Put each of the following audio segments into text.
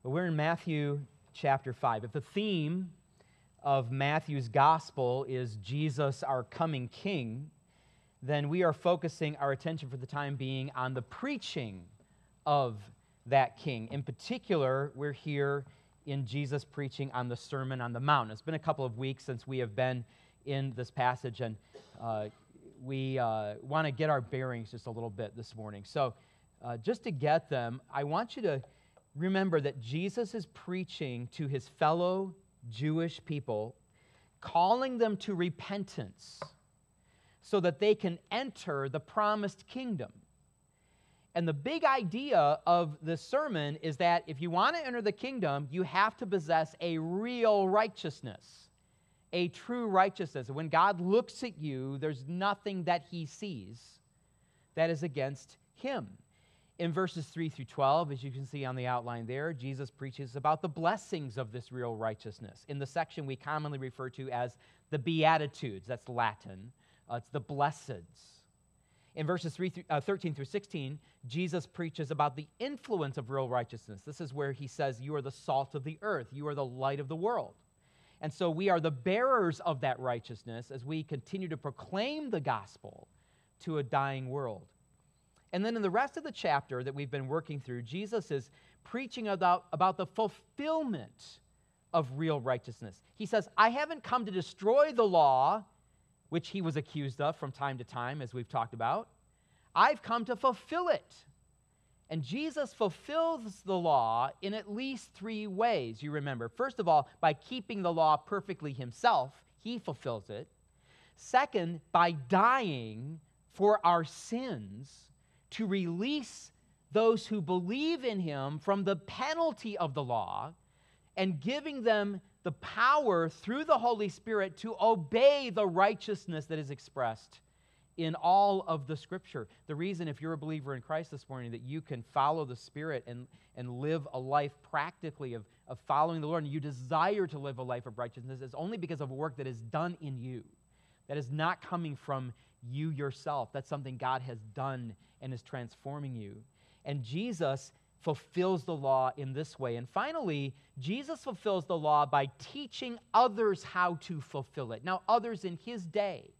We're in Matthew chapter 5. If the theme of Matthew's gospel is Jesus, our coming King, then we are focusing our attention for the time being on the preaching of that King. In particular, we're here in Jesus preaching on the Sermon on the Mount. It's been a couple of weeks since we have been in this passage, and we want to get our bearings just a little bit this morning. So just to get them, I want you to remember that Jesus is preaching to his fellow Jewish people, calling them to repentance so that they can enter the promised kingdom. And the big idea of this sermon is that if you want to enter the kingdom, you have to possess a real righteousness, a true righteousness. When God looks at you, there's nothing that he sees that is against him. In verses 3 through 12, as you can see on the outline there, Jesus preaches about the blessings of this real righteousness. In the section we commonly refer to as the Beatitudes, that's Latin, it's the blesseds. In verses 13 through 16, Jesus preaches about the influence of real righteousness. This is where he says, you are the salt of the earth, you are the light of the world. And so we are the bearers of that righteousness as we continue to proclaim the gospel to a dying world. And then in the rest of the chapter that we've been working through, Jesus is preaching about the fulfillment of real righteousness. He says, I haven't come to destroy the law, which he was accused of from time to time, as we've talked about. I've come to fulfill it. And Jesus fulfills the law in at least three ways, you remember. First of all, by keeping the law perfectly himself, he fulfills it. Second, by dying for our sins to release those who believe in him from the penalty of the law and giving them the power through the Holy Spirit to obey the righteousness that is expressed in all of the Scripture. The reason, if you're a believer in Christ this morning, that you can follow the Spirit and live a life practically of following the Lord, and you desire to live a life of righteousness, is only because of a work that is done in you. That is not coming from you yourself. That's something God has done and is transforming you. And Jesus fulfills the law in this way. And finally, Jesus fulfills the law by teaching others how to fulfill it. Now, others in his day,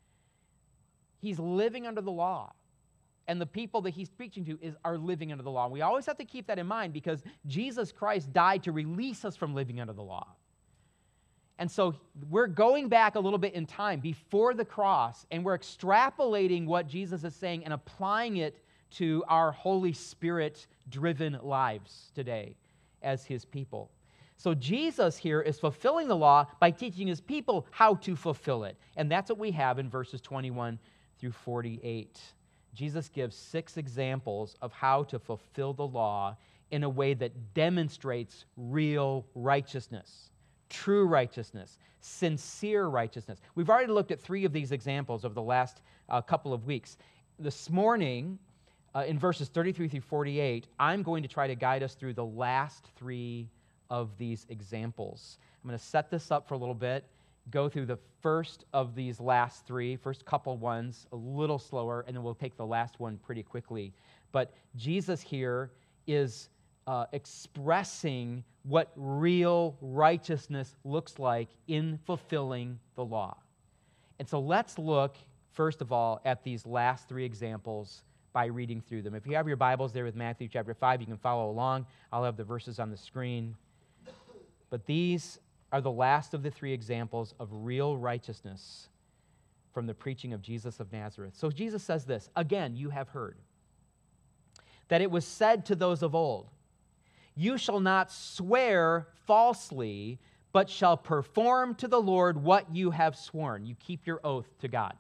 he's living under the law. And the people that he's preaching to are living under the law. And we always have to keep that in mind because Jesus Christ died to release us from living under the law. And so we're going back a little bit in time before the cross, and we're extrapolating what Jesus is saying and applying it to our Holy Spirit-driven lives today as his people. So Jesus here is fulfilling the law by teaching his people how to fulfill it. And that's what we have in verses 21 through 48. Jesus gives 6 examples of how to fulfill the law in a way that demonstrates real righteousness. True righteousness, sincere righteousness. We've already looked at 3 of these examples over the last couple of weeks. This morning, in verses 33 through 48, I'm going to try to guide us through the last 3 of these examples. I'm going to set this up for a little bit, go through the first of these last 3, first couple ones a little slower, and then we'll take the last one pretty quickly. But Jesus here is expressing what real righteousness looks like in fulfilling the law. And so let's look, first of all, at these last 3 examples by reading through them. If you have your Bibles there with Matthew chapter 5, you can follow along. I'll have the verses on the screen. But these are the last of the 3 examples of real righteousness from the preaching of Jesus of Nazareth. So Jesus says this, again, you have heard that it was said to those of old, you shall not swear falsely, but shall perform to the Lord what you have sworn. You keep your oath to God.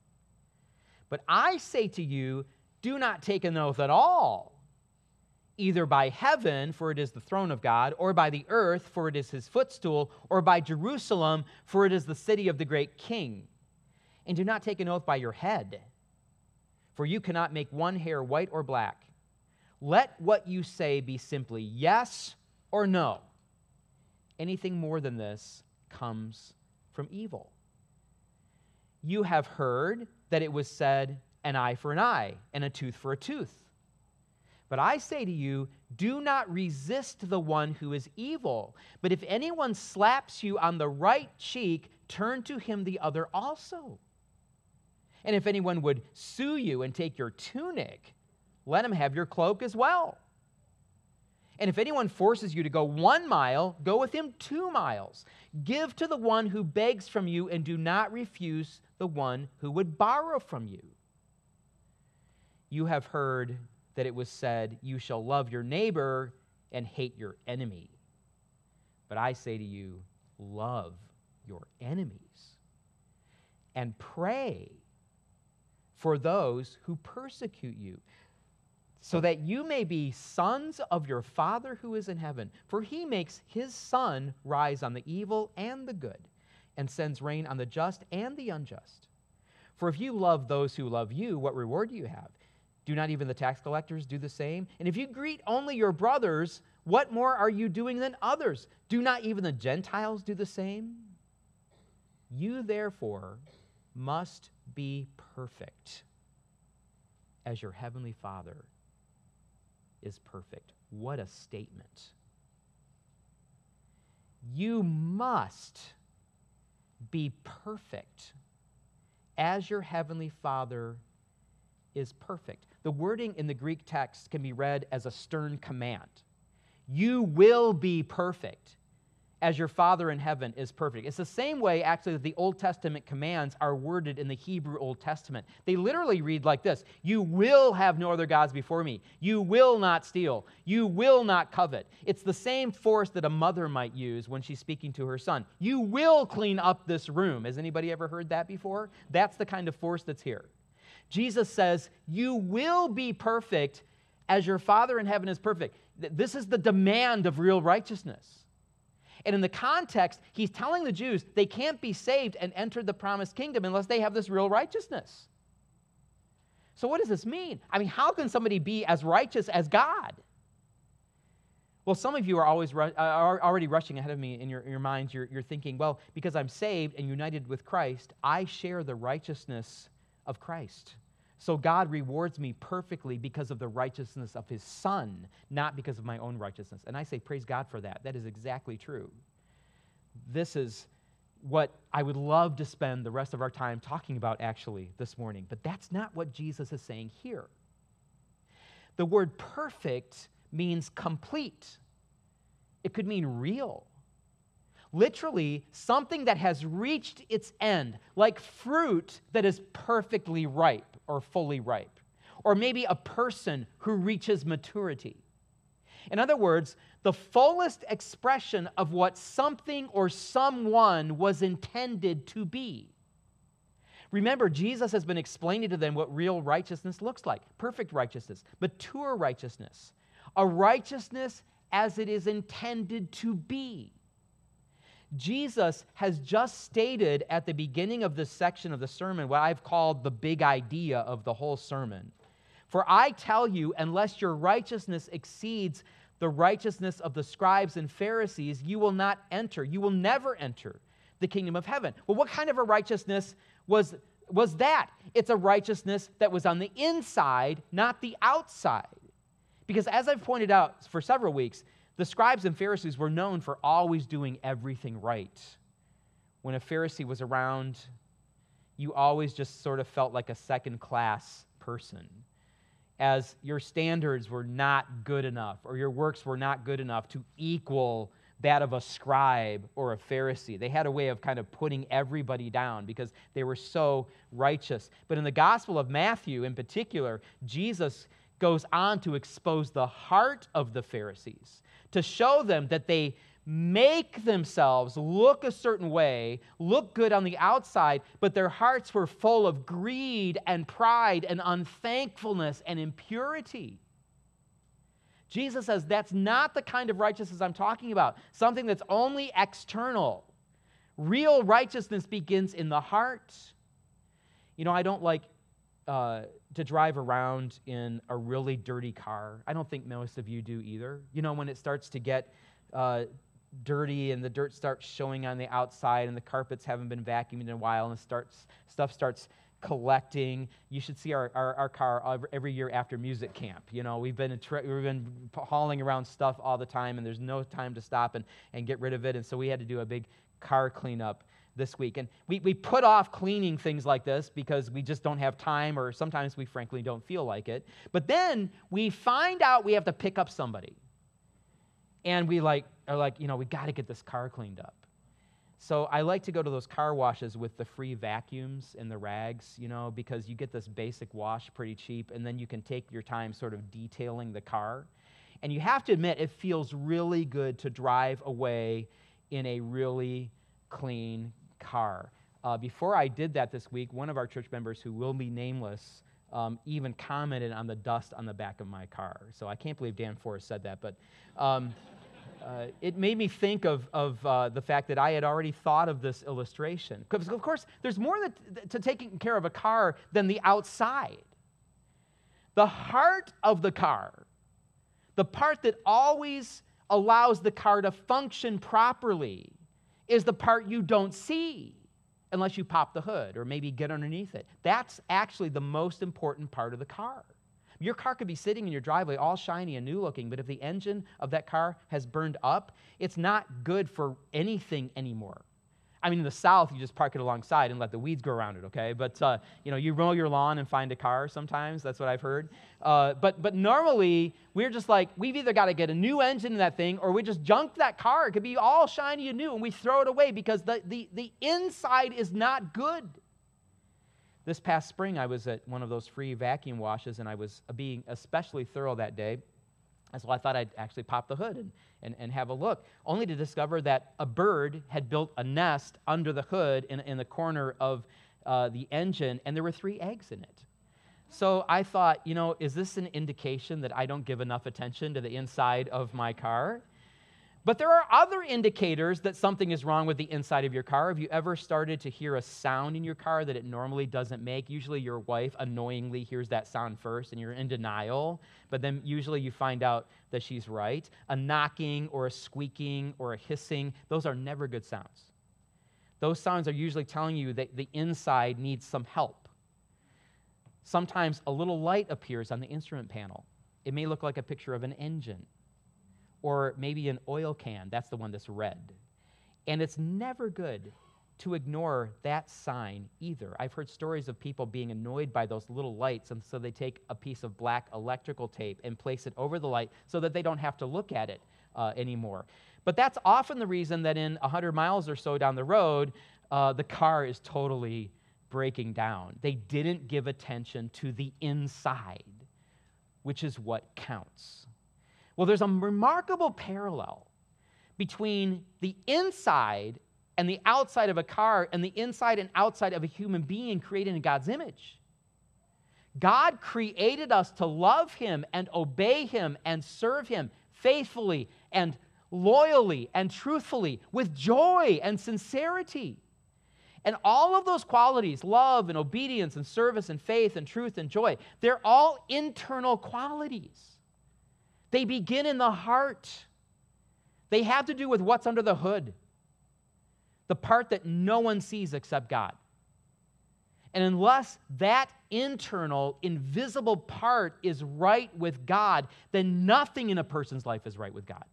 But I say to you, do not take an oath at all, either by heaven, for it is the throne of God, or by the earth, for it is his footstool, or by Jerusalem, for it is the city of the great king. And do not take an oath by your head, for you cannot make one hair white or black. Let what you say be simply yes or no. Anything more than this comes from evil. You have heard that it was said, an eye for an eye, and a tooth for a tooth. But I say to you, do not resist the one who is evil. But if anyone slaps you on the right cheek, turn to him the other also. And if anyone would sue you and take your tunic, let him have your cloak as well. And if anyone forces you to go 1 mile, go with him 2 miles. Give to the one who begs from you, and do not refuse the one who would borrow from you. You have heard that it was said, you shall love your neighbor and hate your enemy. But I say to you, love your enemies and pray for those who persecute you, so that you may be sons of your Father who is in heaven. For he makes his sun rise on the evil and the good, and sends rain on the just and the unjust. For if you love those who love you, what reward do you have? Do not even the tax collectors do the same? And if you greet only your brothers, what more are you doing than others? Do not even the Gentiles do the same? You therefore must be perfect, as your heavenly Father is perfect. What a statement. You must be perfect as your heavenly Father is perfect. The wording in the Greek text can be read as a stern command. You will be perfect as your Father in heaven is perfect. It's the same way, actually, that the Old Testament commands are worded in the Hebrew Old Testament. They literally read like this: you will have no other gods before me. You will not steal. You will not covet. It's the same force that a mother might use when she's speaking to her son. You will clean up this room. Has anybody ever heard that before? That's the kind of force that's here. Jesus says, you will be perfect as your Father in heaven is perfect. This is the demand of real righteousness. And in the context, he's telling the Jews they can't be saved and enter the promised kingdom unless they have this real righteousness. So what does this mean? I mean, how can somebody be as righteous as God? Well, some of you are already rushing ahead of me in your minds. You're thinking, well, because I'm saved and united with Christ, I share the righteousness of Christ. So God rewards me perfectly because of the righteousness of his Son, not because of my own righteousness. And I say, praise God for that. That is exactly true. This is what I would love to spend the rest of our time talking about, actually, this morning. But that's not what Jesus is saying here. The word perfect means complete. It could mean real. Literally, something that has reached its end, like fruit that is perfectly ripe or fully ripe, or maybe a person who reaches maturity. In other words, the fullest expression of what something or someone was intended to be. Remember, Jesus has been explaining to them what real righteousness looks like: perfect righteousness, mature righteousness, a righteousness as it is intended to be. Jesus has just stated at the beginning of this section of the sermon what I've called the big idea of the whole sermon. For I tell you, unless your righteousness exceeds the righteousness of the scribes and Pharisees, you will never enter the kingdom of heaven. Well, what kind of a righteousness was that? It's a righteousness that was on the inside, not the outside. Because as I've pointed out for several weeks, the scribes and Pharisees were known for always doing everything right. When a Pharisee was around, you always just sort of felt like a second-class person, as your standards were not good enough, or your works were not good enough to equal that of a scribe or a Pharisee. They had a way of kind of putting everybody down because they were so righteous. But in the Gospel of Matthew in particular, Jesus goes on to expose the heart of the Pharisees, to show them that they make themselves look a certain way, look good on the outside, but their hearts were full of greed and pride and unthankfulness and impurity. Jesus says that's not the kind of righteousness I'm talking about, something that's only external. Real righteousness begins in the heart. You know, I don't like to drive around in a really dirty car. I don't think most of you do either. You know, when it starts to get dirty and the dirt starts showing on the outside and the carpets haven't been vacuumed in a while and stuff starts collecting. You should see our car every year after music camp. You know, we've been hauling around stuff all the time, and there's no time to stop and get rid of it. And so we had to do a big car cleanup this week. And we put off cleaning things like this because we just don't have time, or sometimes we frankly don't feel like it. But then we find out we have to pick up somebody. And we are like, you know, we got to get this car cleaned up. So I like to go to those car washes with the free vacuums and the rags, you know, because you get this basic wash pretty cheap, and then you can take your time sort of detailing the car. And you have to admit, it feels really good to drive away in a really clean car. Before I did that this week, one of our church members, who will be nameless, even commented on the dust on the back of my car. So I can't believe Dan Forrest said that, but it made me think of the fact that I had already thought of this illustration. Because, of course, there's more to taking care of a car than the outside. The heart of the car, the part that always allows the car to function properly, is the part you don't see unless you pop the hood or maybe get underneath it. That's actually the most important part of the car. Your car could be sitting in your driveway all shiny and new looking, but if the engine of that car has burned up, it's not good for anything anymore. I mean, in the South, you just park it alongside and let the weeds grow around it, okay? But, you know, you mow your lawn and find a car sometimes. That's what I've heard. But normally, we're just like, we've either got to get a new engine in that thing, or we just junk that car. It could be all shiny and new, and we throw it away because the inside is not good. This past spring, I was at one of those free vacuum washes, and I was being especially thorough that day. So I thought I'd actually pop the hood and have a look, only to discover that a bird had built a nest under the hood in the corner of the engine, and there were 3 eggs in it. So I thought, you know, is this an indication that I don't give enough attention to the inside of my car? But there are other indicators that something is wrong with the inside of your car. Have you ever started to hear a sound in your car that it normally doesn't make? Usually your wife annoyingly hears that sound first, and you're in denial, but then usually you find out that she's right. A knocking or a squeaking or a hissing, those are never good sounds. Those sounds are usually telling you that the inside needs some help. Sometimes a little light appears on the instrument panel. It may look like a picture of an engine, or maybe an oil can. That's the one that's red. And it's never good to ignore that sign either. I've heard stories of people being annoyed by those little lights, and so they take a piece of black electrical tape and place it over the light so that they don't have to look at it anymore. But that's often the reason that in 100 miles or so down the road, the car is totally breaking down. They didn't give attention to the inside, which is what counts. Well, there's a remarkable parallel between the inside and the outside of a car and the inside and outside of a human being created in God's image. God created us to love Him and obey Him and serve Him faithfully and loyally and truthfully with joy and sincerity. And all of those qualities, love and obedience and service and faith and truth and joy, they're all internal qualities. They begin in the heart. They have to do with what's under the hood, the part that no one sees except God. And unless that internal, invisible part is right with God, then nothing in a person's life is right with God.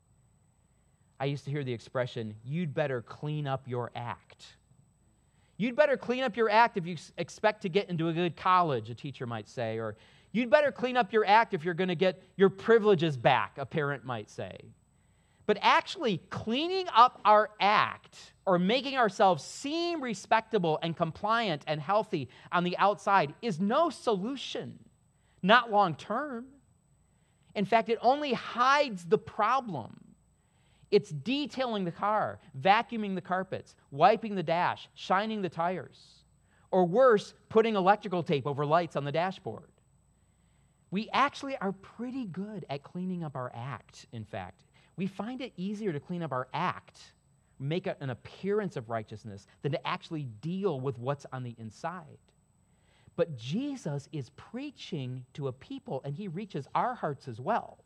I used to hear the expression, you'd better clean up your act. You'd better clean up your act if you expect to get into a good college, a teacher might say, or you'd better clean up your act if you're going to get your privileges back, a parent might say. But actually, cleaning up our act or making ourselves seem respectable and compliant and healthy on the outside is no solution, not long term. In fact, it only hides the problem. It's detailing the car, vacuuming the carpets, wiping the dash, shining the tires, or worse, putting electrical tape over lights on the dashboard. We actually are pretty good at cleaning up our act, in fact. We find it easier to clean up our act, make an appearance of righteousness, than to actually deal with what's on the inside. But Jesus is preaching to a people, and He reaches our hearts as well.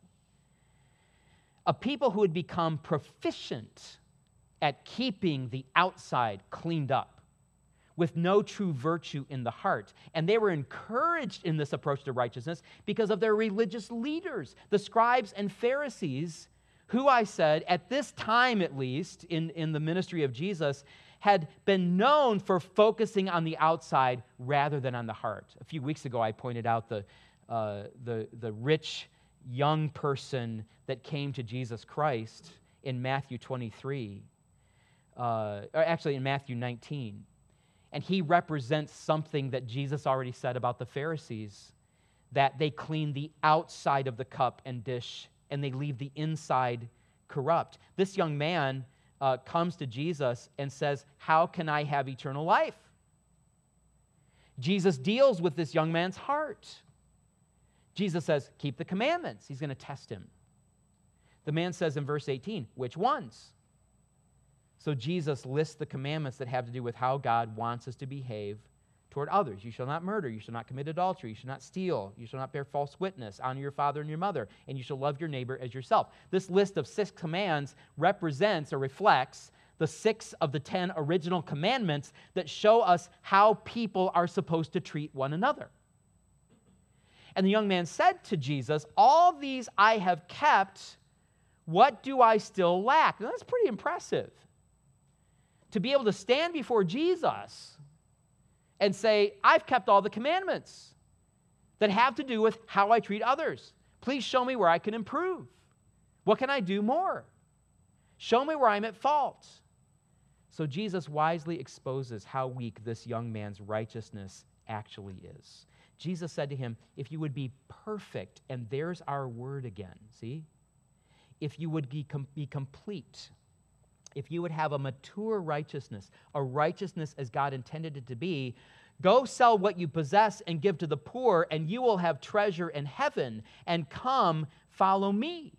A people who had become proficient at keeping the outside cleaned up, with no true virtue in the heart. And they were encouraged in this approach to righteousness because of their religious leaders, the scribes and Pharisees, who I said, at this time at least, in the ministry of Jesus, had been known for focusing on the outside rather than on the heart. A few weeks ago, I pointed out the rich young person that came to Jesus Christ in Matthew 23, or actually in Matthew 19. And he represents something that Jesus already said about the Pharisees, that they clean the outside of the cup and dish, and they leave the inside corrupt. This young man comes to Jesus and says, "How can I have eternal life?" Jesus deals with this young man's heart. Jesus says, "Keep the commandments." He's going to test him. The man says in verse 18, "Which ones?" So Jesus lists the commandments that have to do with how God wants us to behave toward others. You shall not murder. You shall not commit adultery. You shall not steal. You shall not bear false witness. Honor your father and your mother. And you shall love your neighbor as yourself. This list of 6 commands represents or reflects the 6 of the 10 original commandments that show us how people are supposed to treat one another. And the young man said to Jesus, "All these I have kept. What do I still lack?" Now, that's pretty impressive. To be able to stand before Jesus and say, "I've kept all the commandments that have to do with how I treat others. Please show me where I can improve. What can I do more? Show me where I'm at fault." So Jesus wisely exposes how weak this young man's righteousness actually is. Jesus said to him, "If you would be perfect," and there's our word again, see? If you would be complete, if you would have a mature righteousness, a righteousness as God intended it to be, go sell what you possess and give to the poor, and you will have treasure in heaven, and come, follow me.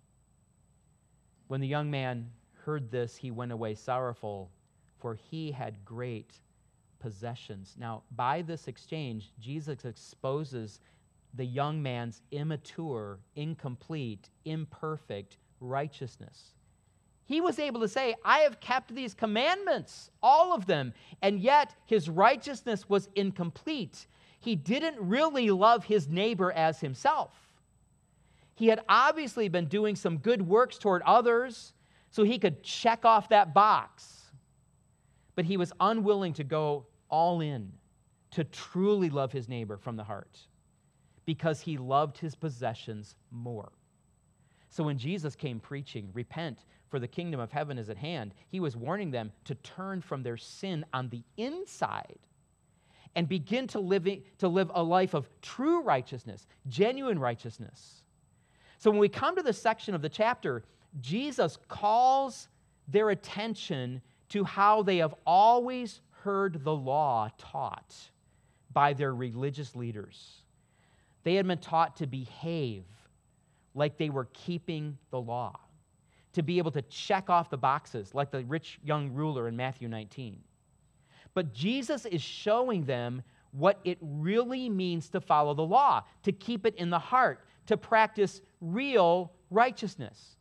When the young man heard this, he went away sorrowful, for he had great possessions. Now, by this exchange, Jesus exposes the young man's immature, incomplete, imperfect righteousness. He was able to say, "I have kept these commandments, all of them," and yet his righteousness was incomplete. He didn't really love his neighbor as himself. He had obviously been doing some good works toward others so he could check off that box, but he was unwilling to go all in to truly love his neighbor from the heart because he loved his possessions more. So when Jesus came preaching, "Repent, for the kingdom of heaven is at hand," he was warning them to turn from their sin on the inside and begin to live a life of true righteousness, genuine righteousness. So when we come to this section of the chapter, Jesus calls their attention to how they have always heard the law taught by their religious leaders. They had been taught to behave like they were keeping the law, to be able to check off the boxes like the rich young ruler in Matthew 19. But Jesus is showing them what it really means to follow the law, to keep it in the heart, to practice real righteousness.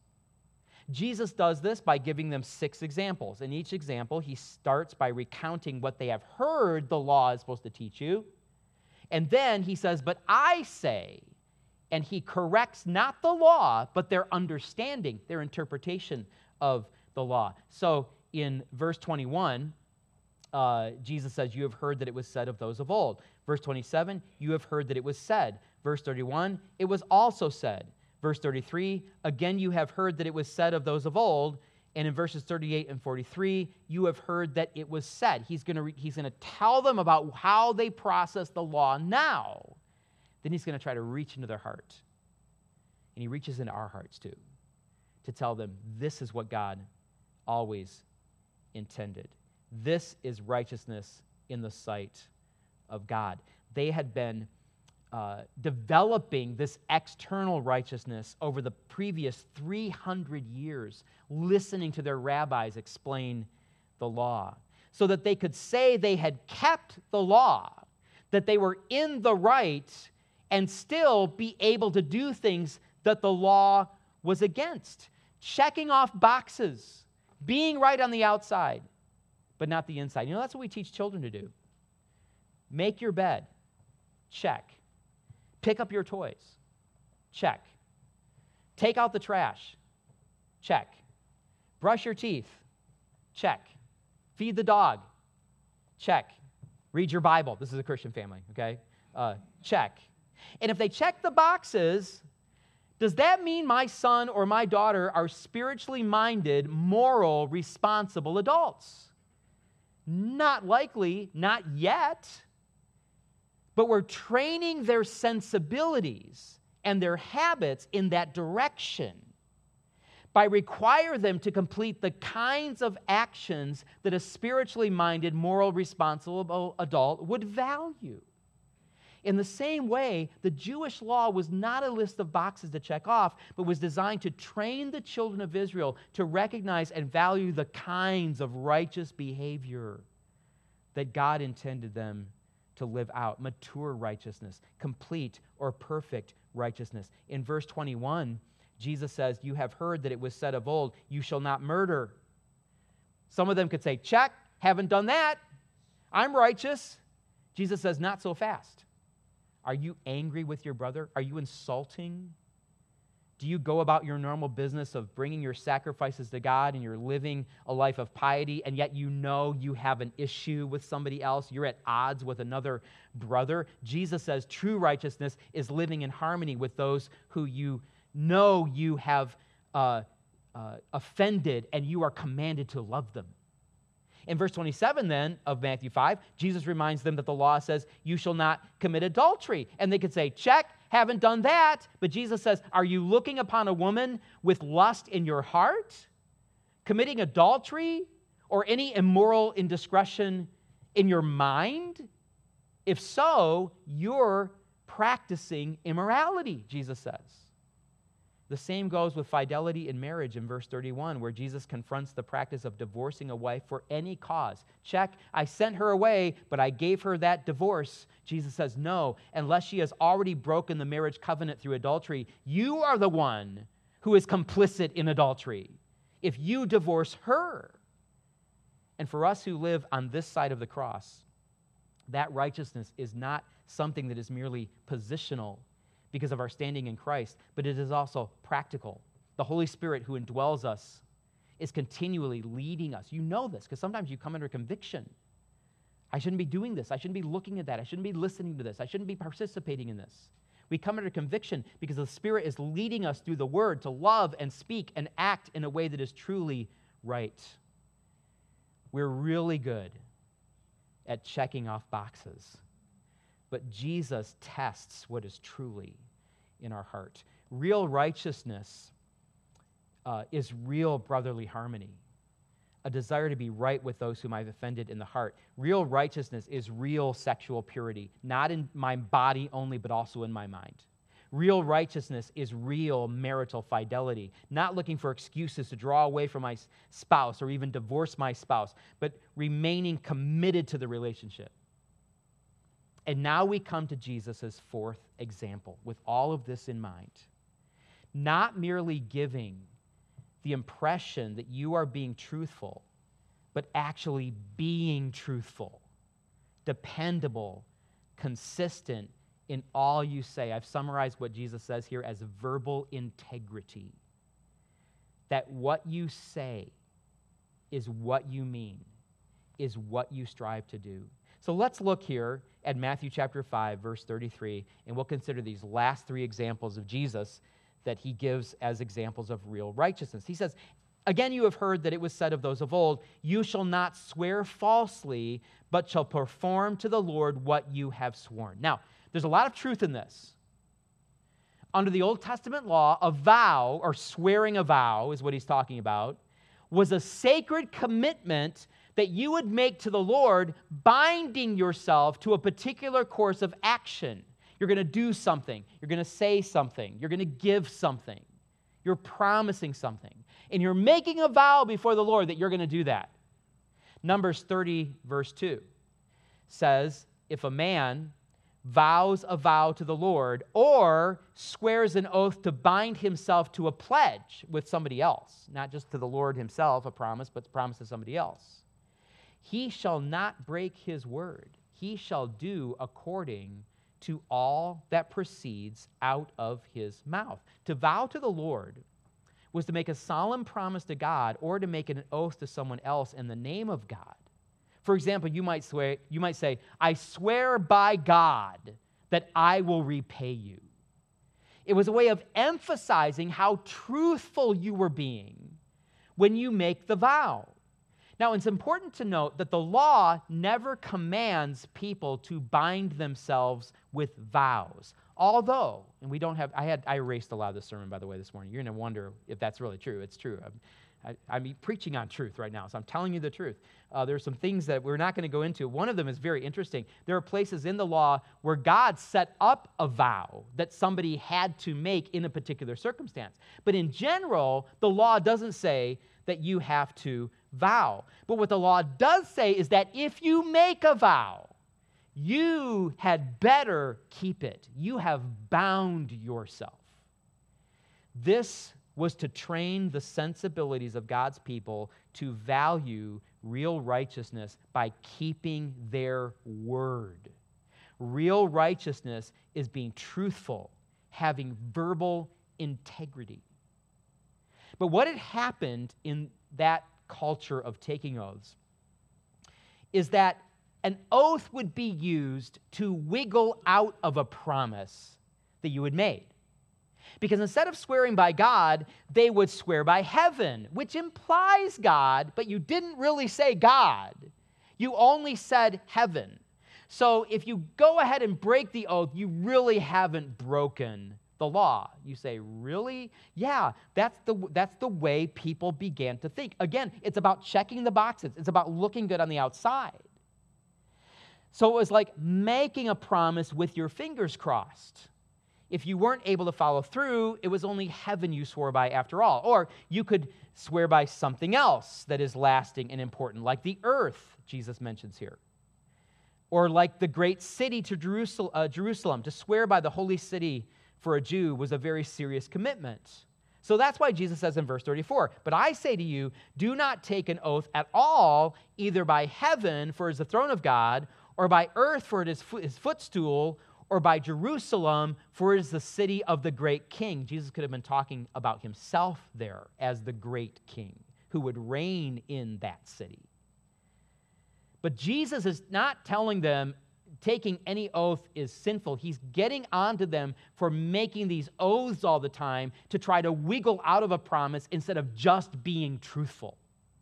Jesus does this by giving them 6 examples. In each example, he starts by recounting what they have heard the law is supposed to teach you. And then he says, "But I say," and he corrects not the law, but their understanding, their interpretation of the law. So in verse 21, Jesus says, "You have heard that it was said of those of old." Verse 27, "You have heard that it was said." Verse 31, "It was also said." Verse 33, "Again you have heard that it was said of those of old." And in verses 38 and 43, "You have heard that it was said." He's going to tell them about how they process the law now. Then he's going to try to reach into their heart. And he reaches into our hearts too, to tell them this is what God always intended. This is righteousness in the sight of God. They had been developing this external righteousness over the previous 300 years, listening to their rabbis explain the law, so that they could say they had kept the law, that they were in the right, and still be able to do things that the law was against. Checking off boxes, being right on the outside, but not the inside. You know, that's what we teach children to do. Make your bed. Check. Pick up your toys. Check. Take out the trash. Check. Brush your teeth. Check. Feed the dog. Check. Read your Bible. This is a Christian family, okay? Check. And if they check the boxes, does that mean my son or my daughter are spiritually minded, moral, responsible adults? Not likely, not yet. But we're training their sensibilities and their habits in that direction by requiring them to complete the kinds of actions that a spiritually minded, moral, responsible adult would value. In the same way, the Jewish law was not a list of boxes to check off, but was designed to train the children of Israel to recognize and value the kinds of righteous behavior that God intended them to live out. Mature righteousness, complete or perfect righteousness. In verse 21, Jesus says, you have heard that it was said of old, you shall not murder. Some of them could say, check, haven't done that. I'm righteous. Jesus says, not so fast. Are you angry with your brother? Are you insulting? Do you go about your normal business of bringing your sacrifices to God and you're living a life of piety, and yet you know you have an issue with somebody else? You're at odds with another brother. Jesus says true righteousness is living in harmony with those who you know you have offended, and you are commanded to love them. In verse 27 then of Matthew 5, Jesus reminds them that the law says, you shall not commit adultery. And they could say, check, haven't done that. But Jesus says, are you looking upon a woman with lust in your heart, committing adultery, or any immoral indiscretion in your mind? If so, you're practicing immorality, Jesus says. The same goes with fidelity in marriage in verse 31, where Jesus confronts the practice of divorcing a wife for any cause. Check, I sent her away, but I gave her that divorce. Jesus says, no, unless she has already broken the marriage covenant through adultery, you are the one who is complicit in adultery if you divorce her. And for us who live on this side of the cross, that righteousness is not something that is merely positional because of our standing in Christ, but it is also practical. The Holy Spirit who indwells us is continually leading us. You know this because sometimes you come under conviction. I shouldn't be doing this. I shouldn't be looking at that. I shouldn't be listening to this. I shouldn't be participating in this. We come under conviction because the Spirit is leading us through the Word to love and speak and act in a way that is truly right. We're really good at checking off boxes. But Jesus tests what is truly in our heart. Real righteousness is real brotherly harmony, a desire to be right with those whom I've offended in the heart. Real righteousness is real sexual purity, not in my body only, but also in my mind. Real righteousness is real marital fidelity, not looking for excuses to draw away from my spouse or even divorce my spouse, but remaining committed to the relationship. And now we come to Jesus' fourth example with all of this in mind. Not merely giving the impression that you are being truthful, but actually being truthful, dependable, consistent in all you say. I've summarized what Jesus says here as verbal integrity. That what you say is what you mean, is what you strive to do. So let's look here at Matthew chapter 5, verse 33, and we'll consider these last three examples of Jesus that he gives as examples of real righteousness. He says, again, you have heard that it was said of those of old, you shall not swear falsely, but shall perform to the Lord what you have sworn. Now, there's a lot of truth in this. Under the Old Testament law, a vow, or swearing a vow is what he's talking about, was a sacred commitment that you would make to the Lord, binding yourself to a particular course of action. You're going to do something. You're going to say something. You're going to give something. You're promising something. And you're making a vow before the Lord that you're going to do that. Numbers 30, verse 2 says, if a man vows a vow to the Lord or swears an oath to bind himself to a pledge with somebody else, not just to the Lord himself, a promise, but a promise to somebody else, he shall not break his word. He shall do according to all that proceeds out of his mouth. To vow to the Lord was to make a solemn promise to God or to make an oath to someone else in the name of God. For example, you might say, I swear by God that I will repay you. It was a way of emphasizing how truthful you were being when you make the vow. Now, it's important to note that the law never commands people to bind themselves with vows. Although, and we don't have, I erased a lot of the sermon, by the way, this morning. You're going to wonder if that's really true. It's true. I'm preaching on truth right now, so I'm telling you the truth. There are some things that we're not going to go into. One of them is very interesting. There are places in the law where God set up a vow that somebody had to make in a particular circumstance. But in general, the law doesn't say that you have to vow. But what the law does say is that if you make a vow, you had better keep it. You have bound yourself. This was to train the sensibilities of God's people to value real righteousness by keeping their word. Real righteousness is being truthful, having verbal integrity. But what had happened in that culture of taking oaths is that an oath would be used to wiggle out of a promise that you had made. Because instead of swearing by God, they would swear by heaven, which implies God, but you didn't really say God. You only said heaven. So if you go ahead and break the oath, you really haven't broken the law. You say, really? Yeah, that's the way people began to think. Again, it's about checking the boxes. It's about looking good on the outside. So it was like making a promise with your fingers crossed. If you weren't able to follow through, it was only heaven you swore by after all. Or you could swear by something else that is lasting and important, like the earth, Jesus mentions here. Or like the great city to Jerusalem. To swear by the holy city for a Jew was a very serious commitment. So that's why Jesus says in verse 34, but I say to you, do not take an oath at all, either by heaven, for it is the throne of God, or by earth, for it is his footstool, or by Jerusalem, for it is the city of the great king. Jesus could have been talking about himself there as the great king who would reign in that city. But Jesus is not telling them taking any oath is sinful. He's getting onto them for making these oaths all the time to try to wiggle out of a promise instead of just being truthful.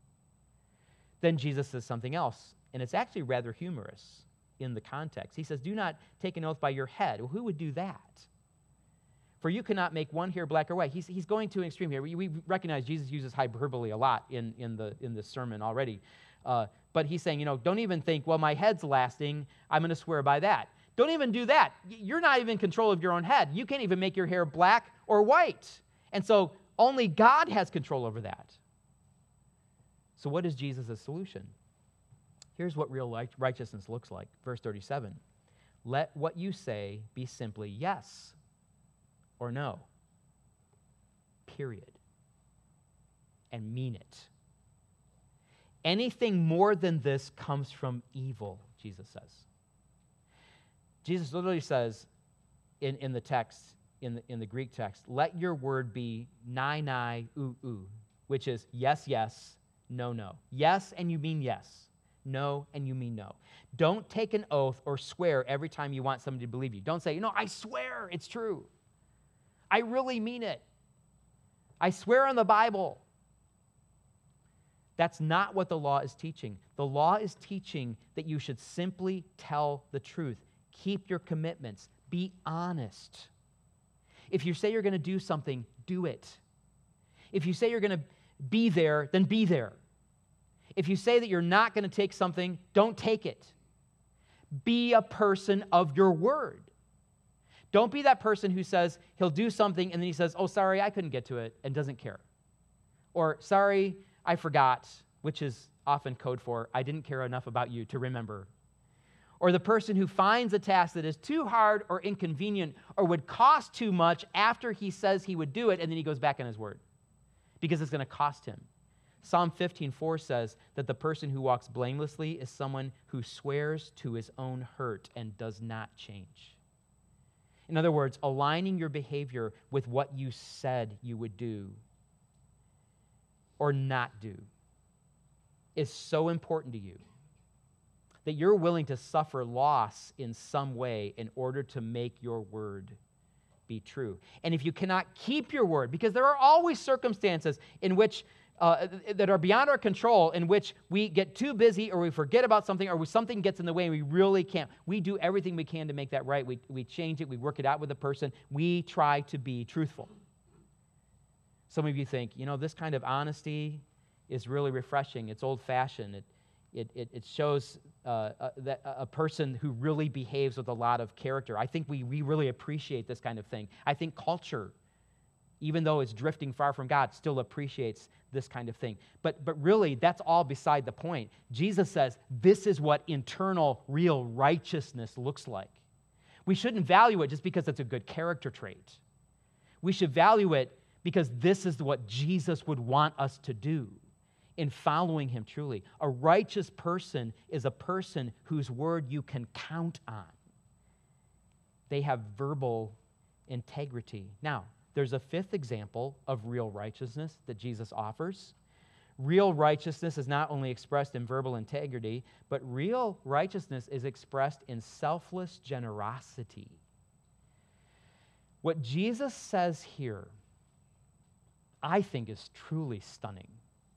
Then Jesus says something else, and it's actually rather humorous in the context. He says, do not take an oath by your head. Well, who would do that? For you cannot make one hair black or white. He's going to an extreme here. We recognize Jesus uses hyperbole a lot in this sermon already. But he's saying, don't even think, well, my head's lasting, I'm going to swear by that. Don't even do that. You're not even in control of your own head. You can't even make your hair black or white. And so only God has control over that. So what is Jesus' solution? Here's what real righteousness looks like. Verse 37. Let what you say be simply yes or no. Period. And mean it. Anything more than this comes from evil, Jesus says. Jesus literally says in the text, in the Greek text, let your word be nai, nai, oo, which is yes, yes, no, no. Yes, and you mean yes. No, and you mean no. Don't take an oath or swear every time you want somebody to believe you. Don't say, I swear it's true. I really mean it. I swear on the Bible. That's not what the law is teaching. The law is teaching that you should simply tell the truth. Keep your commitments. Be honest. If you say you're going to do something, do it. If you say you're going to be there, then be there. If you say that you're not going to take something, don't take it. Be a person of your word. Don't be that person who says he'll do something and then he says, oh, sorry, I couldn't get to it, and doesn't care. Or, sorry, I forgot, which is often code for, I didn't care enough about you to remember. Or the person who finds a task that is too hard or inconvenient or would cost too much after he says he would do it, and then he goes back on his word because it's going to cost him. Psalm 15:4 says that the person who walks blamelessly is someone who swears to his own hurt and does not change. In other words, aligning your behavior with what you said you would do or not do is so important to you that you're willing to suffer loss in some way in order to make your word be true. And if you cannot keep your word, because there are always circumstances in which that are beyond our control, in which we get too busy or we forget about something or something gets in the way and we really can't. We do everything we can to make that right. We change it. We work it out with the person. We try to be truthful. Some of you think, this kind of honesty is really refreshing. It's old-fashioned. It shows that a person who really behaves with a lot of character. I think we really appreciate this kind of thing. I think culture, even though it's drifting far from God, still appreciates this kind of thing. But really, that's all beside the point. Jesus says this is what internal, real righteousness looks like. We shouldn't value it just because it's a good character trait. We should value it because this is what Jesus would want us to do in following him truly. A righteous person is a person whose word you can count on. They have verbal integrity. Now, there's a fifth example of real righteousness that Jesus offers. Real righteousness is not only expressed in verbal integrity, but real righteousness is expressed in selfless generosity. What Jesus says here, I think, is truly stunning.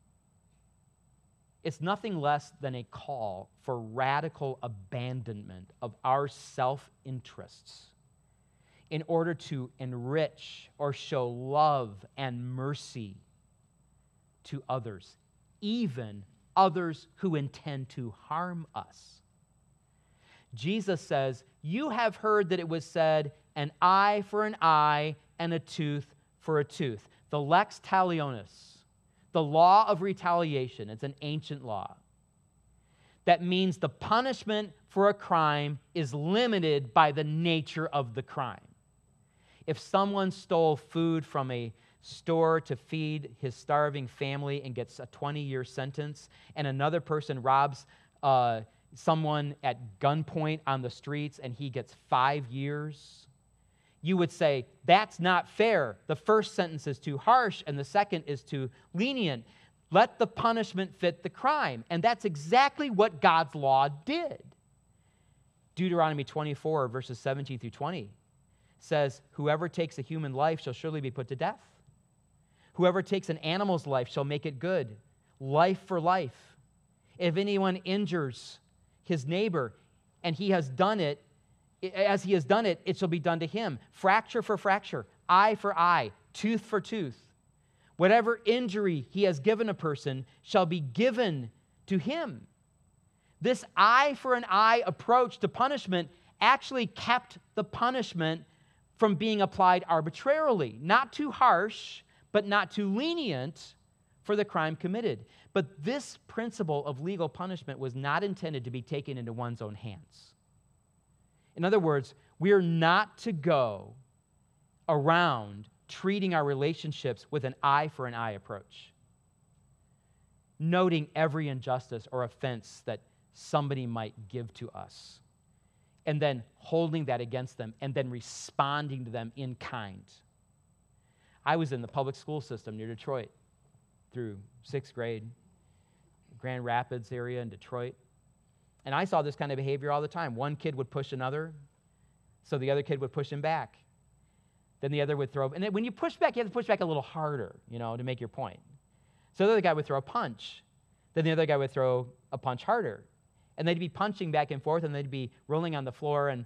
It's nothing less than a call for radical abandonment of our self-interests in order to enrich or show love and mercy to others, even others who intend to harm us. Jesus says, you have heard that it was said, an eye for an eye and a tooth for a tooth. The lex talionis, the law of retaliation. It's an ancient law. That means the punishment for a crime is limited by the nature of the crime. If someone stole food from a store to feed his starving family and gets a 20-year sentence, and another person robs someone at gunpoint on the streets and he gets 5 years, you would say, that's not fair. The first sentence is too harsh and the second is too lenient. Let the punishment fit the crime. And that's exactly what God's law did. Deuteronomy 24, verses 17 through 20 says, whoever takes a human life shall surely be put to death. Whoever takes an animal's life shall make it good. Life for life. If anyone injures his neighbor and he has done it, as he has done it, it shall be done to him. Fracture for fracture, eye for eye, tooth for tooth. Whatever injury he has given a person shall be given to him. This eye for an eye approach to punishment actually kept the punishment from being applied arbitrarily. Not too harsh, but not too lenient for the crime committed. But this principle of legal punishment was not intended to be taken into one's own hands. In other words, we are not to go around treating our relationships with an eye for an eye approach, noting every injustice or offense that somebody might give to us, and then holding that against them, and then responding to them in kind. I was in the public school system near Detroit through 6th grade, Grand Rapids area in Detroit. And I saw this kind of behavior all the time. One kid would push another, so the other kid would push him back. Then the other would throw, and then when you push back, you have to push back a little harder, to make your point. So the other guy would throw a punch. Then the other guy would throw a punch harder. And they'd be punching back and forth, and they'd be rolling on the floor, and,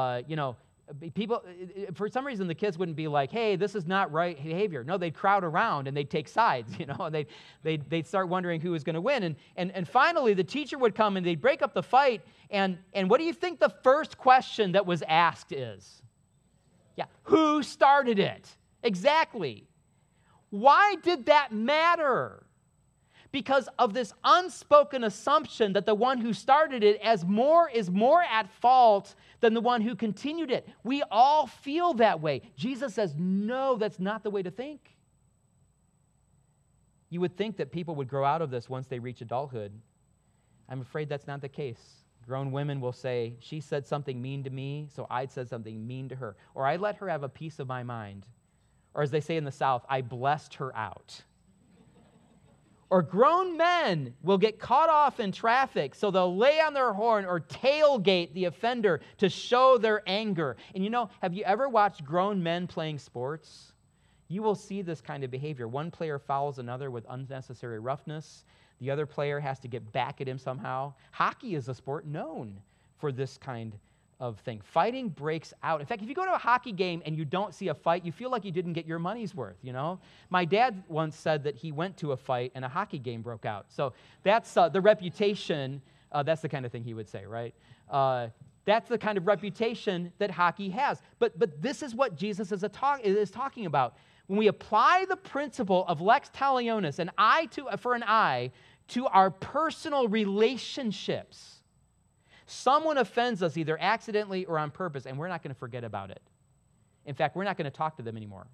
people, for some reason, the kids wouldn't be like, hey, this is not right behavior. No, they'd crowd around and they'd take sides, and they'd start wondering who was going to win. And finally, the teacher would come and they'd break up the fight. And what do you think the first question that was asked is? Yeah, who started it? Exactly. Why did that matter? Because of this unspoken assumption that the one who started it is more at fault than the one who continued it. We all feel that way. Jesus says, no, that's not the way to think. You would think that people would grow out of this once they reach adulthood. I'm afraid that's not the case. Grown women will say, she said something mean to me, so I said something mean to her. Or I let her have a piece of my mind. Or as they say in the South, I blessed her out. Or grown men will get caught off in traffic, so they'll lay on their horn or tailgate the offender to show their anger. And you know, have you ever watched grown men playing sports? You will see this kind of behavior. One player fouls another with unnecessary roughness. The other player has to get back at him somehow. Hockey is a sport known for this kind of thing. Fighting breaks out. In fact, if you go to a hockey game and you don't see a fight, you feel like you didn't get your money's worth, you know? My dad once said that he went to a fight and a hockey game broke out. So that's the reputation. That's the kind of thing he would say, right? That's the kind of reputation that hockey has. But this is what Jesus is talking about. When we apply the principle of lex talionis, an eye for an eye, to our personal relationships, someone offends us either accidentally or on purpose, and we're not going to forget about it. In fact, we're not going to talk to them anymore.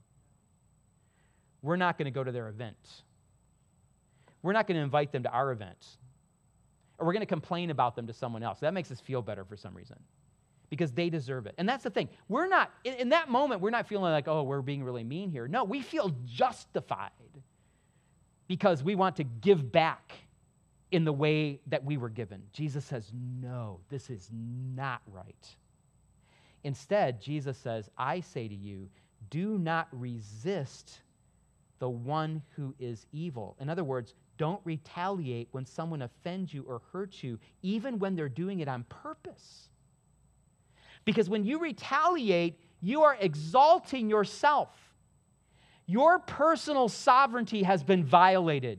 We're not going to go to their event. We're not going to invite them to our event. Or we're going to complain about them to someone else. That makes us feel better for some reason, because they deserve it. And that's the thing. We're not, in that moment, we're not feeling like, oh, we're being really mean here. No, we feel justified because we want to give back in the way that we were given. Jesus says, no, this is not right. Instead, Jesus says, I say to you, do not resist the one who is evil. In other words, don't retaliate when someone offends you or hurts you, even when they're doing it on purpose. Because when you retaliate, you are exalting yourself. Your personal sovereignty has been violated.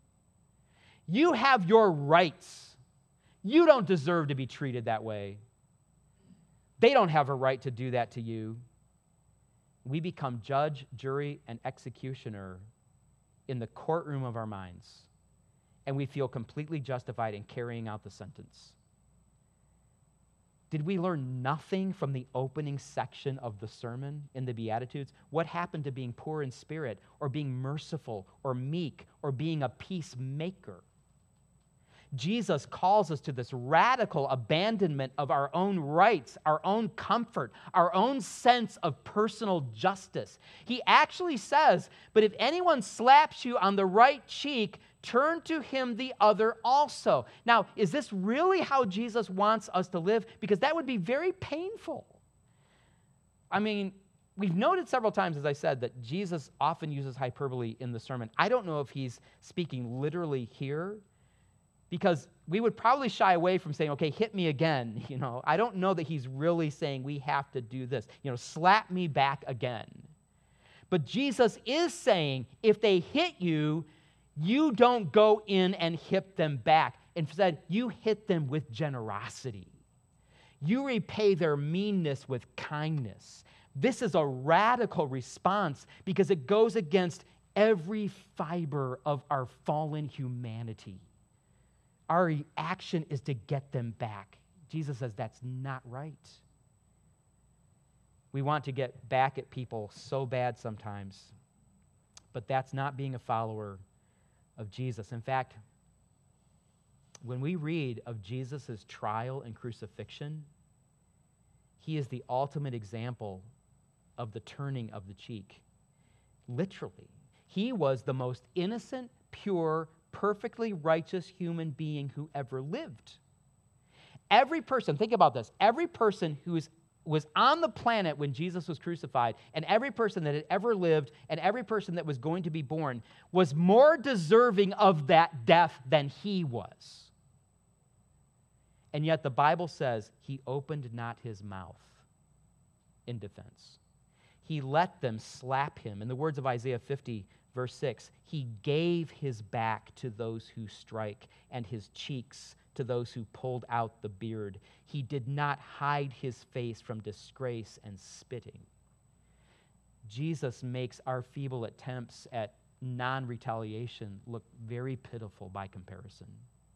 You have your rights. You don't deserve to be treated that way. They don't have a right to do that to you. We become judge, jury, and executioner in the courtroom of our minds, and we feel completely justified in carrying out the sentence. Did we learn nothing from the opening section of the sermon in the Beatitudes? What happened to being poor in spirit, or being merciful, or meek, or being a peacemaker? Jesus calls us to this radical abandonment of our own rights, our own comfort, our own sense of personal justice. He actually says, but if anyone slaps you on the right cheek, turn to him the other also. Now, is this really how Jesus wants us to live? Because that would be very painful. I mean, we've noted several times, as I said, that Jesus often uses hyperbole in the sermon. I don't know if he's speaking literally here, because we would probably shy away from saying, okay, hit me again. You know, I don't know that he's really saying we have to do this. You know, slap me back again. But Jesus is saying, if they hit you, you don't go in and hit them back. Instead, you hit them with generosity. You repay their meanness with kindness. This is a radical response because it goes against every fiber of our fallen humanity. Our reaction is to get them back. Jesus says that's not right. We want to get back at people so bad sometimes, but that's not being a follower of Jesus. In fact, when we read of Jesus' trial and crucifixion, he is the ultimate example of the turning of the cheek. Literally. He was the most innocent, pure, perfectly righteous human being who ever lived. Every person, think about this, every person who was on the planet when Jesus was crucified, and every person that had ever lived, and every person that was going to be born, was more deserving of that death than he was. And yet the Bible says he opened not his mouth in defense. He let them slap him. In the words of Isaiah 50, verse 6, he gave his back to those who strike and his cheeks to those who pulled out the beard. He did not hide his face from disgrace and spitting. Jesus makes our feeble attempts at non-retaliation look very pitiful by comparison.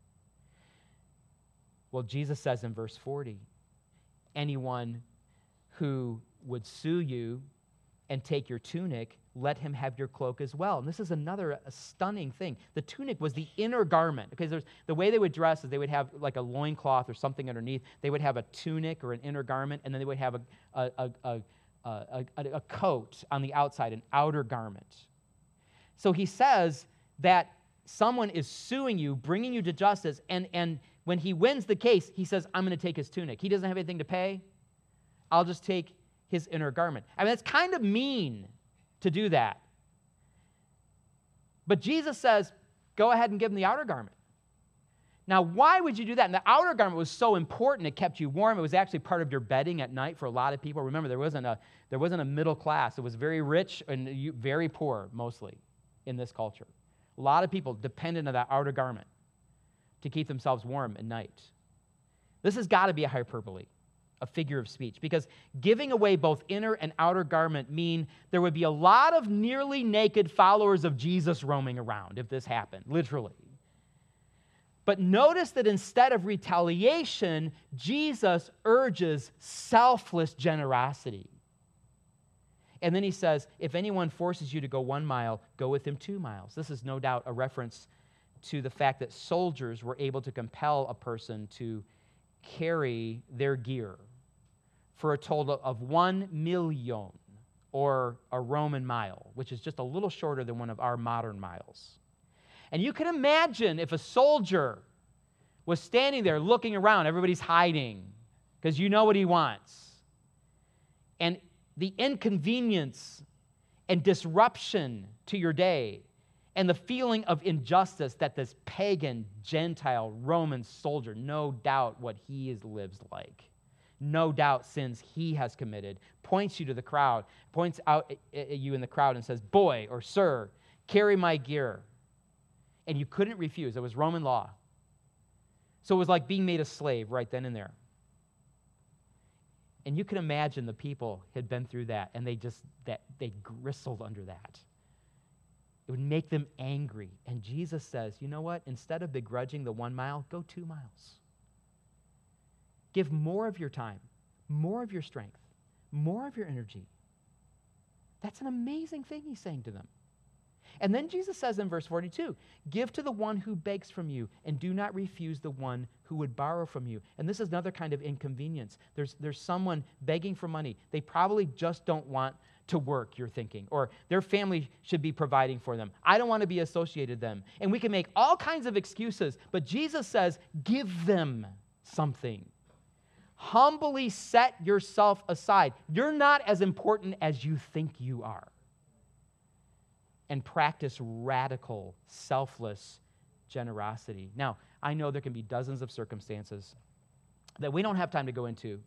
Well, Jesus says in verse 40, anyone who would sue you and take your tunic, let him have your cloak as well. And this is another stunning thing. The tunic was the inner garment. Because the way they would dress is they would have like a loincloth or something underneath. They would have a tunic or an inner garment, and then they would have a coat on the outside, an outer garment. So he says that someone is suing you, bringing you to justice, and when he wins the case, he says, I'm going to take his tunic. He doesn't have anything to pay. I'll just take his inner garment. I mean, it's kind of mean to do that. But Jesus says, go ahead and give him the outer garment. Now, why would you do that? And the outer garment was so important, it kept you warm. It was actually part of your bedding at night for a lot of people. Remember, there wasn't a middle class. It was very rich and very poor, mostly, in this culture. A lot of people depended on that outer garment to keep themselves warm at night. This has got to be a hyperbole, a figure of speech, because giving away both inner and outer garment mean there would be a lot of nearly naked followers of Jesus roaming around if this happened, literally. But notice that instead of retaliation, Jesus urges selfless generosity. And then he says, if anyone forces you to go 1 mile, go with him 2 miles. This is no doubt a reference to the fact that soldiers were able to compel a person to carry their gear for a total of 1 million, or a Roman mile, which is just a little shorter than one of our modern miles. And you can imagine if a soldier was standing there looking around, everybody's hiding because you know what he wants. And the inconvenience and disruption to your day and the feeling of injustice that this pagan, Gentile, Roman soldier, no doubt what he lives like, no doubt sins he has committed, points you to the crowd, points out at you in the crowd and says, boy or sir, carry my gear. And you couldn't refuse. It was Roman law. So it was like being made a slave right then and there. And you can imagine the people had been through that, and they gristled under that. It would make them angry. And Jesus says, you know what? Instead of begrudging the 1 mile, go 2 miles. Give more of your time, more of your strength, more of your energy. That's an amazing thing he's saying to them. And then Jesus says in verse 42, give to the one who begs from you, and do not refuse the one who would borrow from you. And this is another kind of inconvenience. There's someone begging for money. They probably just don't want to work, you're thinking, or their family should be providing for them. I don't want to be associated with them. And we can make all kinds of excuses, but Jesus says, give them something. Humbly set yourself aside. You're not as important as you think you are. And practice radical, selfless generosity. Now, I know there can be dozens of circumstances that we don't have time to go into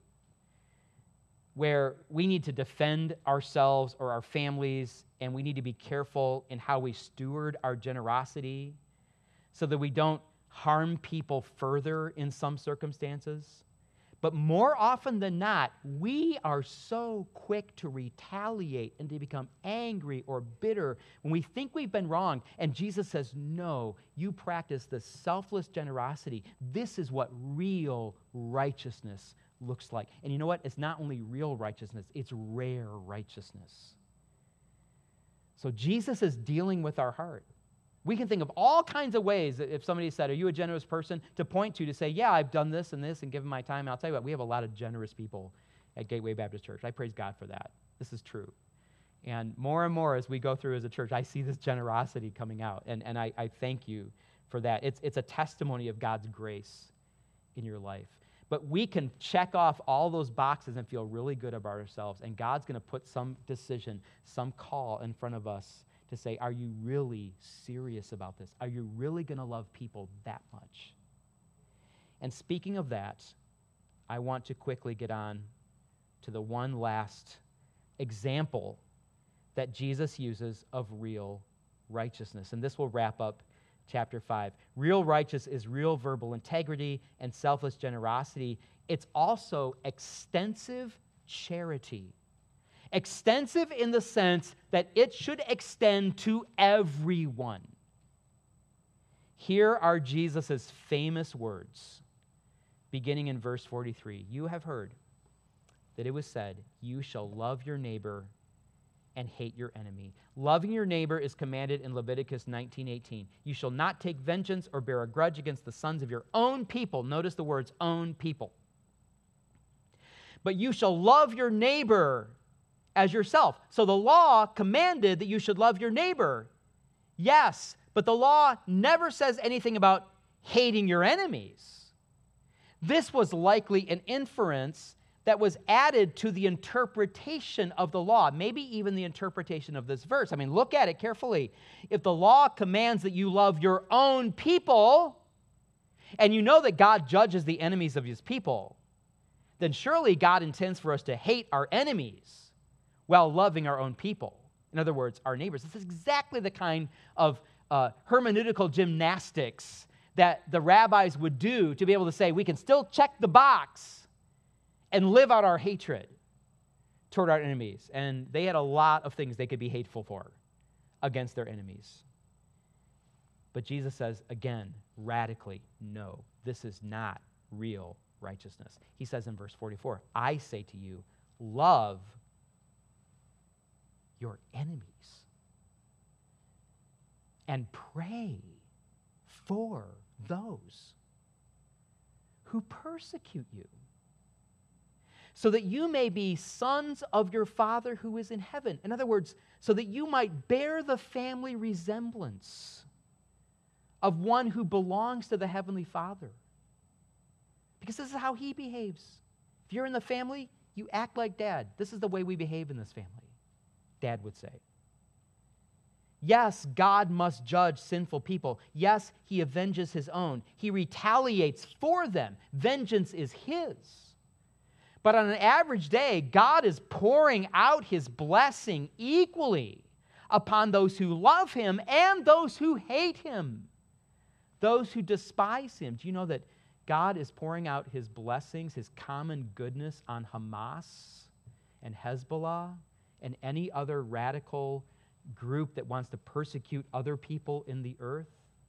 where we need to defend ourselves or our families, and we need to be careful in how we steward our generosity so that we don't harm people further in some circumstances. But more often than not, we are so quick to retaliate and to become angry or bitter when we think we've been wronged. And Jesus says, no, you practice the selfless generosity. This is what real righteousness looks like. And you know what? It's not only real righteousness, it's rare righteousness. So Jesus is dealing with our heart. We can think of all kinds of ways, if somebody said, are you a generous person, to point to say, yeah, I've done this and given my time. And I'll tell you what, we have a lot of generous people at Gateway Baptist Church. I praise God for that. This is true. And more as we go through as a church, I see this generosity coming out. And I thank you for that. It's a testimony of God's grace in your life. But we can check off all those boxes and feel really good about ourselves. And God's going to put some decision, some call in front of us to say, are you really serious about this? Are you really going to love people that much? And speaking of that, I want to quickly get on to the one last example that Jesus uses of real righteousness. And this will wrap up chapter 5. Real righteousness is real verbal integrity and selfless generosity. It's also extensive charity. Extensive in the sense that it should extend to everyone. Here are Jesus' famous words, beginning in verse 43. You have heard that it was said, you shall love your neighbor and hate your enemy. Loving your neighbor is commanded in Leviticus 19:18. You shall not take vengeance or bear a grudge against the sons of your own people. Notice the words, own people. But you shall love your neighbor as yourself. So the law commanded that you should love your neighbor. Yes, but the law never says anything about hating your enemies. This was likely an inference that was added to the interpretation of the law, maybe even the interpretation of this verse. I mean, look at it carefully. If the law commands that you love your own people, and you know that God judges the enemies of his people, then surely God intends for us to hate our enemies while loving our own people. In other words, our neighbors. This is exactly the kind of hermeneutical gymnastics that the rabbis would do to be able to say, we can still check the box and live out our hatred toward our enemies. And they had a lot of things they could be hateful for against their enemies. But Jesus says, again, radically, no, this is not real righteousness. He says in verse 44, I say to you, love your enemies and pray for those who persecute you, so that you may be sons of your Father who is in heaven. In other words, so that you might bear the family resemblance of one who belongs to the Heavenly Father. Because this is how he behaves. If you're in the family, you act like Dad. This is the way we behave in this family, Dad would say. Yes, God must judge sinful people. Yes, he avenges his own. He retaliates for them. Vengeance is his. But on an average day, God is pouring out his blessing equally upon those who love him and those who hate him, those who despise him. Do you know that God is pouring out his blessings, his common goodness on Hamas and Hezbollah and any other radical group that wants to persecute other people in the earth?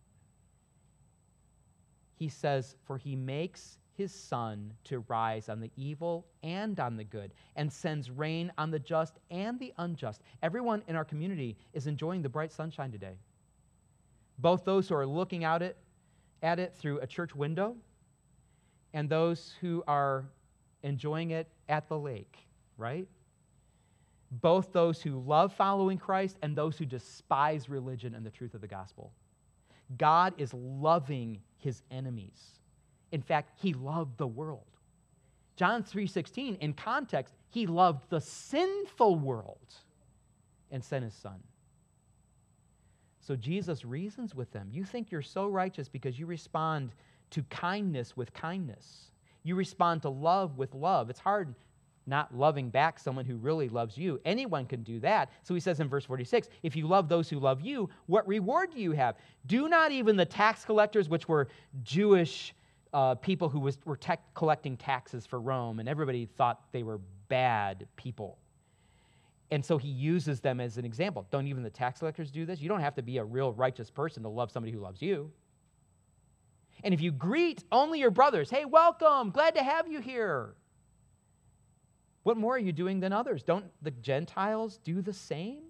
He says, for he makes his sun to rise on the evil and on the good, and sends rain on the just and the unjust. Everyone in our community is enjoying the bright sunshine today. Both those who are looking out at it through a church window and those who are enjoying it at the lake, right? Both those who love following Christ and those who despise religion and the truth of the gospel. God is loving his enemies. In fact, he loved the world. John 3:16, in context, he loved the sinful world and sent his son. So Jesus reasons with them. You think you're so righteous because you respond to kindness with kindness. You respond to love with love. It's hard not loving back someone who really loves you. Anyone can do that. So he says in verse 46, if you love those who love you, what reward do you have? Do not even the tax collectors, which were Jewish people who were collecting taxes for Rome, and everybody thought they were bad people. And so he uses them as an example. Don't even the tax collectors do this? You don't have to be a real righteous person to love somebody who loves you. And if you greet only your brothers, hey, welcome, glad to have you here. What more are you doing than others? Don't the Gentiles do the same?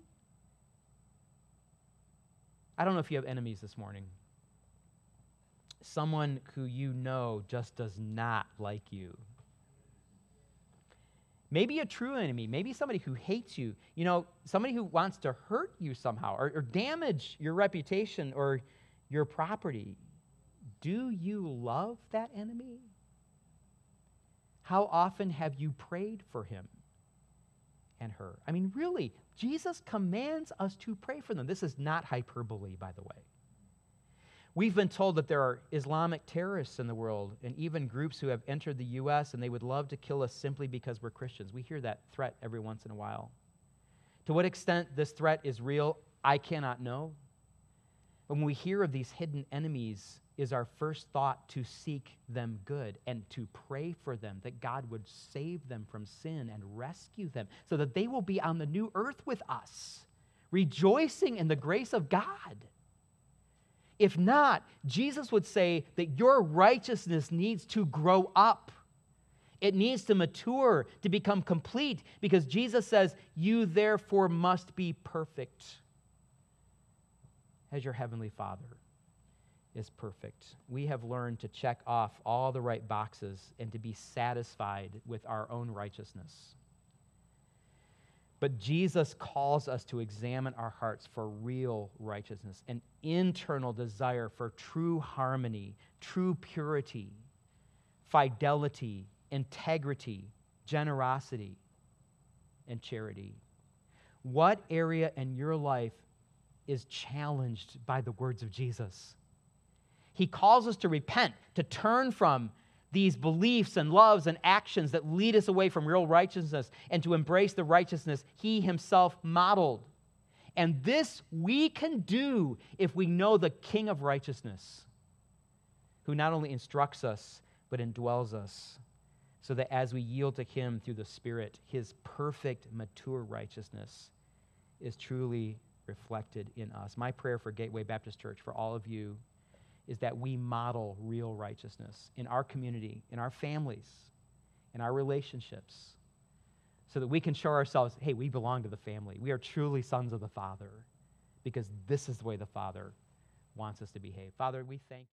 I don't know if you have enemies this morning. Someone who you know just does not like you. Maybe a true enemy, maybe somebody who hates you, somebody who wants to hurt you somehow or damage your reputation or your property. Do you love that enemy? How often have you prayed for him and her? I mean, really, Jesus commands us to pray for them. This is not hyperbole, by the way. We've been told that there are Islamic terrorists in the world and even groups who have entered the U.S. and they would love to kill us simply because we're Christians. We hear that threat every once in a while. To what extent this threat is real, I cannot know. But when we hear of these hidden enemies, is our first thought to seek them good and to pray for them, that God would save them from sin and rescue them so that they will be on the new earth with us, rejoicing in the grace of God. If not, Jesus would say that your righteousness needs to grow up It needs to mature to become complete because Jesus says, you therefore must be perfect as your heavenly Father is perfect. We have learned to check off all the right boxes and to be satisfied with our own righteousness. But Jesus calls us to examine our hearts for real righteousness, an internal desire for true harmony, true purity, fidelity, integrity, generosity, and charity. What area in your life is challenged by the words of Jesus? He calls us to repent, to turn from these beliefs and loves and actions that lead us away from real righteousness and to embrace the righteousness he himself modeled. And this we can do if we know the King of righteousness, who not only instructs us, but indwells us, so that as we yield to him through the Spirit, his perfect, mature righteousness is truly reflected in us. My prayer for Gateway Baptist Church, for all of you, is that we model real righteousness in our community, in our families, in our relationships, so that we can show ourselves, hey, we belong to the family. We are truly sons of the Father, because this is the way the Father wants us to behave. Father, we thank you.